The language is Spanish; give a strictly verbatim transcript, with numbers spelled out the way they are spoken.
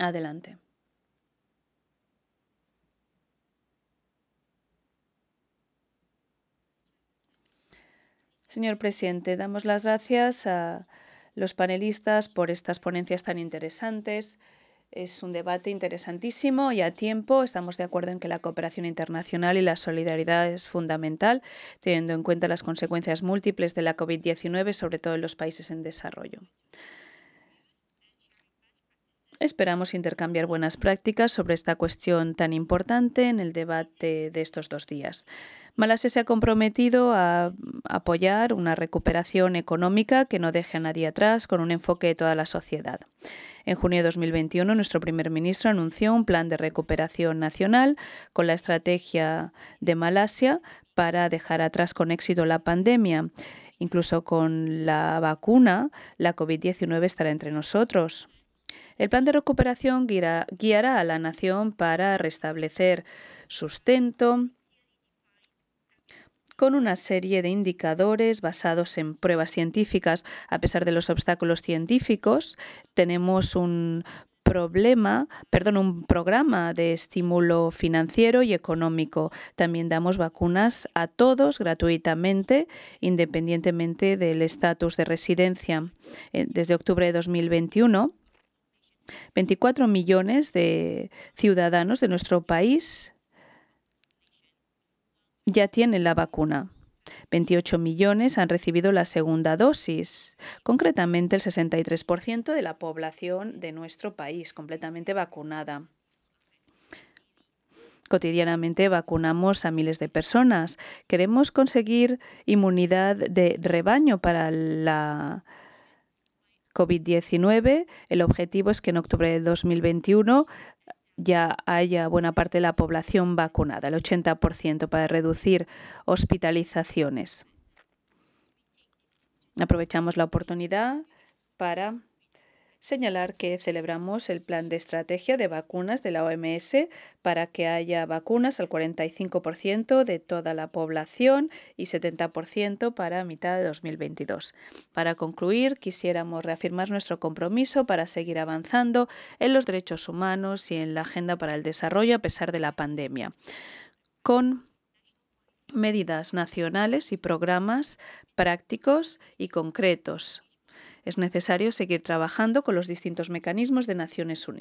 Adelante. Señor presidente, damos las gracias a los panelistas por estas ponencias tan interesantes. Es un debate interesantísimo y a tiempo. Estamos de acuerdo en que la cooperación internacional y la solidaridad es fundamental, teniendo en cuenta las consecuencias múltiples de la COVID diecinueve, sobre todo en los países en desarrollo. Esperamos intercambiar buenas prácticas sobre esta cuestión tan importante en el debate de estos dos días. Malasia se ha comprometido a apoyar una recuperación económica que no deje a nadie atrás, con un enfoque de toda la sociedad. En junio de dos mil veintiuno, nuestro primer ministro anunció un plan de recuperación nacional con la estrategia de Malasia para dejar atrás con éxito la pandemia. Incluso con la vacuna, la COVID diecinueve estará entre nosotros. El plan de recuperación guiará, guiará a la nación para restablecer sustento con una serie de indicadores basados en pruebas científicas. A pesar de los obstáculos científicos, tenemos un problema, perdón, un programa de estímulo financiero y económico. También damos vacunas a todos gratuitamente, independientemente del estatus de residencia. Desde octubre de dos mil veintiuno, veinticuatro millones de ciudadanos de nuestro país ya tienen la vacuna. veintiocho millones han recibido la segunda dosis. Concretamente, el sesenta y tres por ciento de la población de nuestro país completamente vacunada. Cotidianamente vacunamos a miles de personas. Queremos conseguir inmunidad de rebaño para la COVID diecinueve. El objetivo es que en octubre de dos mil veintiuno ya haya buena parte de la población vacunada, el ochenta por ciento, para reducir hospitalizaciones. Aprovechamos la oportunidad para señalar que celebramos el plan de estrategia de vacunas de la O M S para que haya vacunas al cuarenta y cinco por ciento de toda la población y setenta por ciento para mitad de dos mil veintidós. Para concluir, quisiéramos reafirmar nuestro compromiso para seguir avanzando en los derechos humanos y en la agenda para el desarrollo a pesar de la pandemia, con medidas nacionales y programas prácticos y concretos. Es necesario seguir trabajando con los distintos mecanismos de Naciones Unidas.